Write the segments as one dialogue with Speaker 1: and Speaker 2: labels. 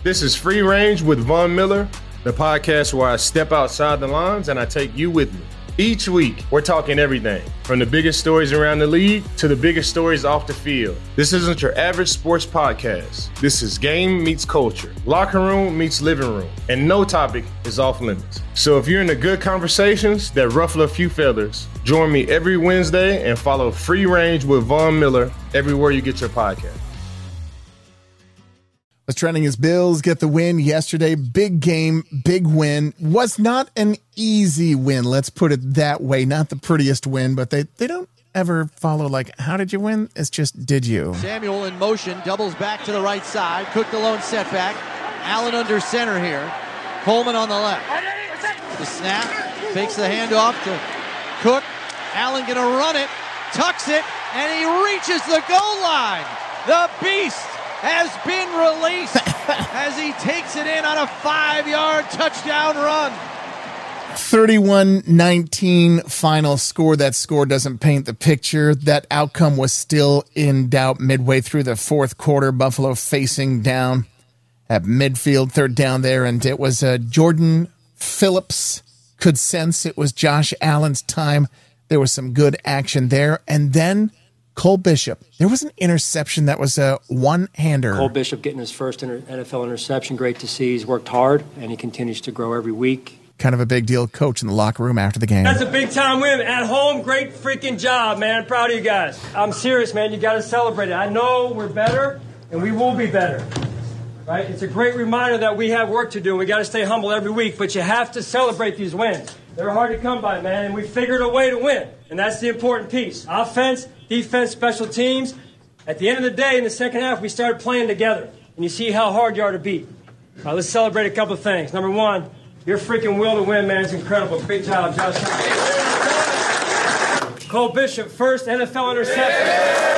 Speaker 1: This is Free Range with Von Miller, the podcast where I step outside the lines and I take you with me. Each week, we're talking everything from the biggest stories around the league to the biggest stories off the field. This isn't your average sports podcast. This is game meets culture, locker room meets living room, and no topic is off limits. So if you're into good conversations that ruffle a few feathers, join me every Wednesday and follow Free Range with Von Miller everywhere you get your podcast.
Speaker 2: What's trending is Bills get the win yesterday. Big game, big win. Was not an easy win, let's put it that way. Not the prettiest win, but they don't ever follow like, how did you win? It's just, did you?
Speaker 3: Samuel in motion, doubles back to the right side. Cook the lone setback. Allen under center here. Coleman on the left. The snap, fakes the handoff to Cook. Allen gonna run it, tucks it, and he reaches the goal line. The beast has been released as he takes it in on a 5-yard touchdown run.
Speaker 2: 31-19 final score. That score doesn't paint the picture. That outcome was still in doubt midway through the fourth quarter. Buffalo facing down at midfield, third down there, and it was Jordan Phillips could sense it was Josh Allen's time. There was some good action there, and then Cole Bishop. There was an interception that was a one-hander.
Speaker 4: Cole Bishop getting his first NFL interception. Great to see. He's worked hard, and he continues to grow every week.
Speaker 2: Kind of a big deal. Coach in the locker room after the game.
Speaker 5: That's a big-time win. At home, great freaking job, man. Proud of you guys. I'm serious, man. You got to celebrate it. I know we're better, and we will be better. Right? It's a great reminder that we have work to do. We got to stay humble every week, but you have to celebrate these wins. They're hard to come by, man, and we figured a way to win, and that's the important piece. Offense, defense, special teams. At the end of the day, in the second half, we started playing together, and you see how hard you are to beat. All right, let's celebrate a couple of things. Number one, your freaking will to win, man, is incredible. Great job, Josh. Cole Bishop, first NFL interception.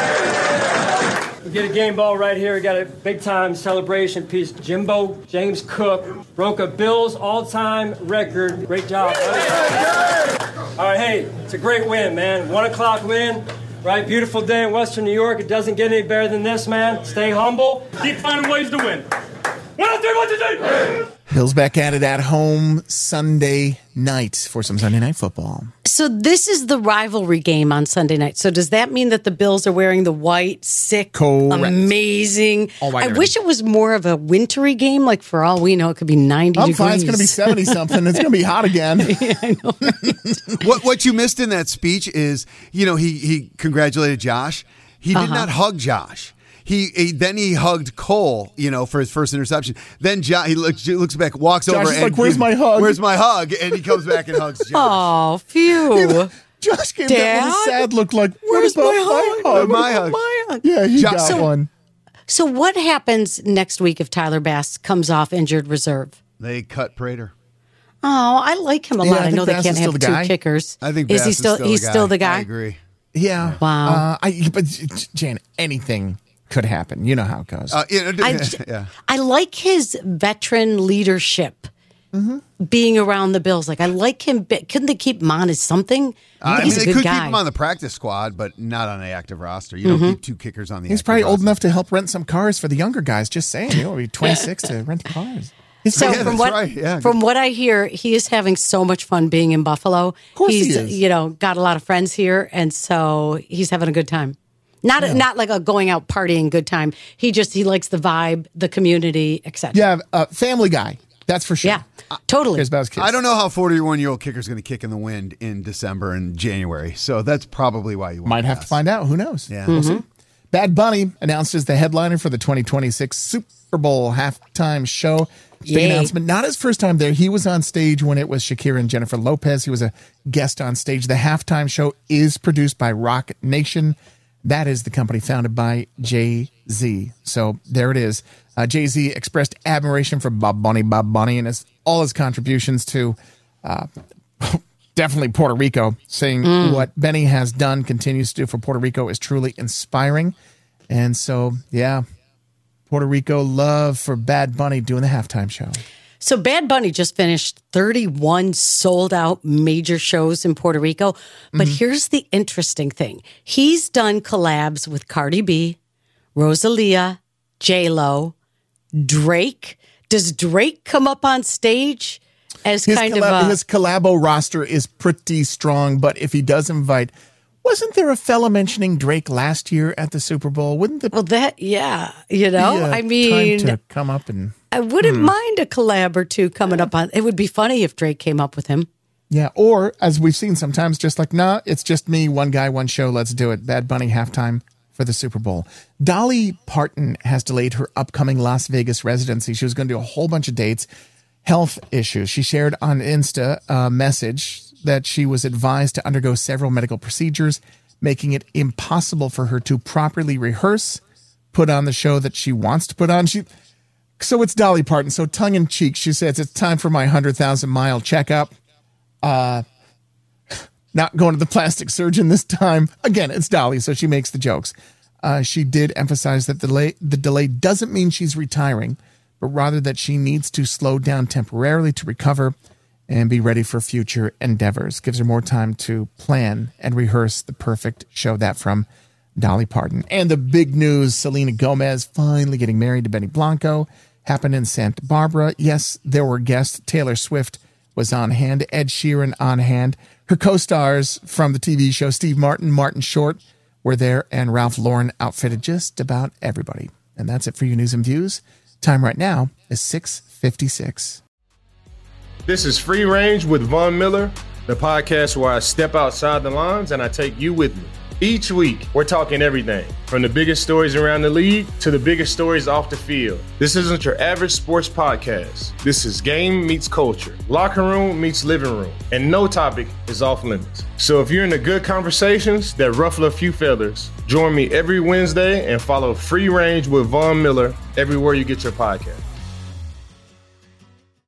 Speaker 5: We get a game ball right here. We got a big-time celebration piece. Jimbo James Cook broke a Bills all-time record. Great job. All right, hey, it's a great win, man. 1 o'clock win, right? Beautiful day in Western New York. It doesn't get any better than this, man. Stay humble. Keep finding ways to win. 1, 2, 1, 2, 3.
Speaker 2: Bills back at it at home Sunday night for some Sunday night football.
Speaker 6: So this is the rivalry game on Sunday night. So does that mean that the Bills are wearing the white, sick,
Speaker 2: Correct.
Speaker 6: amazing?
Speaker 2: I
Speaker 6: wish it was more of a wintry game. Like for all we know, it could be 90 degrees.
Speaker 2: Fine. It's going to be 70-something. It's going to be hot again.
Speaker 6: Yeah, I know. Right?
Speaker 7: What you missed in that speech is, he congratulated Josh. He did not hug Josh. Then he hugged Cole, for his first interception. Then he looks back, walks
Speaker 2: Josh
Speaker 7: over,
Speaker 2: is
Speaker 7: and
Speaker 2: like, "Where's my hug?
Speaker 7: Where's my hug?" And he comes back and hugs Josh.
Speaker 6: Oh, phew.
Speaker 2: Josh gave
Speaker 6: Dad?
Speaker 2: that little sad look like,
Speaker 6: Where's
Speaker 2: "What about
Speaker 6: my hug?
Speaker 7: My hug.
Speaker 6: My hug.
Speaker 2: Yeah, he got one.
Speaker 6: So what happens next week if Tyler Bass comes off injured reserve?
Speaker 7: They cut Prater.
Speaker 6: Oh, I like him a lot. I know they
Speaker 2: Bass
Speaker 6: can't
Speaker 2: is still
Speaker 6: have
Speaker 2: the
Speaker 6: two
Speaker 2: guy.
Speaker 6: kickers.
Speaker 7: I think
Speaker 6: is
Speaker 7: Bass
Speaker 6: he still?
Speaker 7: is
Speaker 6: Still the guy.
Speaker 7: I agree.
Speaker 2: Yeah.
Speaker 6: Wow.
Speaker 2: But Jan, anything could happen. You know how it goes.
Speaker 6: I like his veteran leadership. Being around the Bills, I like him. Couldn't they keep him on as something? He's a
Speaker 7: they
Speaker 6: good
Speaker 7: could
Speaker 6: guy.
Speaker 7: keep him on the practice squad, but not on the active roster. You don't keep two kickers on the.
Speaker 2: He's
Speaker 7: active
Speaker 2: probably old
Speaker 7: roster.
Speaker 2: enough to help rent some cars for the younger guys. Just saying, he'll be 26 to rent cars.
Speaker 6: So
Speaker 7: Yeah,
Speaker 6: from
Speaker 7: that's
Speaker 6: what
Speaker 7: right.
Speaker 6: what I hear, he is having so much fun being in Buffalo. Of
Speaker 2: course
Speaker 6: he's
Speaker 2: he is.
Speaker 6: got a lot of friends here, and so he's having a good time. Not like a going out partying good time. He likes the vibe, the community, etc.
Speaker 2: Yeah, family guy. That's for sure.
Speaker 6: Yeah, totally.
Speaker 2: Cares about his kids.
Speaker 7: I don't know how 41-year-old kicker is going to kick in the wind in December and January, so that's probably why you
Speaker 2: Might have to find out. Who knows?
Speaker 7: Yeah.
Speaker 2: We'll see. Bad Bunny announced as the headliner for the 2026 Super Bowl halftime show. Big
Speaker 6: Yay.
Speaker 2: announcement. Not his first time there. He was on stage when it was Shakira and Jennifer Lopez. He was a guest on stage. The halftime show is produced by Rock Nation. That is the company founded by Jay-Z. So there it is. Jay-Z expressed admiration for Bob Bunny, and all his contributions to definitely Puerto Rico, saying what Benny has done, continues to do for Puerto Rico is truly inspiring. And so, yeah, Puerto Rico love for Bad Bunny doing the halftime show.
Speaker 6: So Bad Bunny just finished 31 sold-out major shows in Puerto Rico. But here's the interesting thing. He's done collabs with Cardi B, Rosalia, J-Lo, Drake. Does Drake come up on stage as
Speaker 2: His collabo roster is pretty strong, but if he does invite, wasn't there a fella mentioning Drake last year at the Super Bowl? Wouldn't the
Speaker 6: time
Speaker 2: to come up and
Speaker 6: I wouldn't mind a collab or two coming up on. It would be funny if Drake came up with him.
Speaker 2: Yeah, or as we've seen sometimes, just like, nah, it's just me, one guy, one show, let's do it. Bad Bunny halftime for the Super Bowl. Dolly Parton has delayed her upcoming Las Vegas residency. She was going to do a whole bunch of dates. Health issues. She shared on Insta a message that she was advised to undergo several medical procedures, making it impossible for her to properly rehearse, put on the show that she wants to put on. So it's Dolly Parton. So tongue in cheek, she says, it's time for my 100,000 mile checkup. Not going to the plastic surgeon this time. Again, it's Dolly, so she makes the jokes. She did emphasize that the delay doesn't mean she's retiring, but rather that she needs to slow down temporarily to recover and be ready for future endeavors. Gives her more time to plan and rehearse the perfect show. That from Dolly Parton. And the big news, Selena Gomez finally getting married to Benny Blanco, happened in Santa Barbara. Yes, there were guests. Taylor Swift was on hand, Ed Sheeran on hand. Her co-stars from the TV show, Steve Martin, Martin Short, were there, and Ralph Lauren outfitted just about everybody. And that's it for your news and views. Time right now is 6:56.
Speaker 1: This is Free Range with Von Miller, the podcast where I step outside the lines and I take you with me. Each week, we're talking everything from the biggest stories around the league to the biggest stories off the field. This isn't your average sports podcast. This is game meets culture, locker room meets living room, and no topic is off limits. So if you're into good conversations that ruffle a few feathers, join me every Wednesday and follow Free Range with Von Miller everywhere you get your podcast.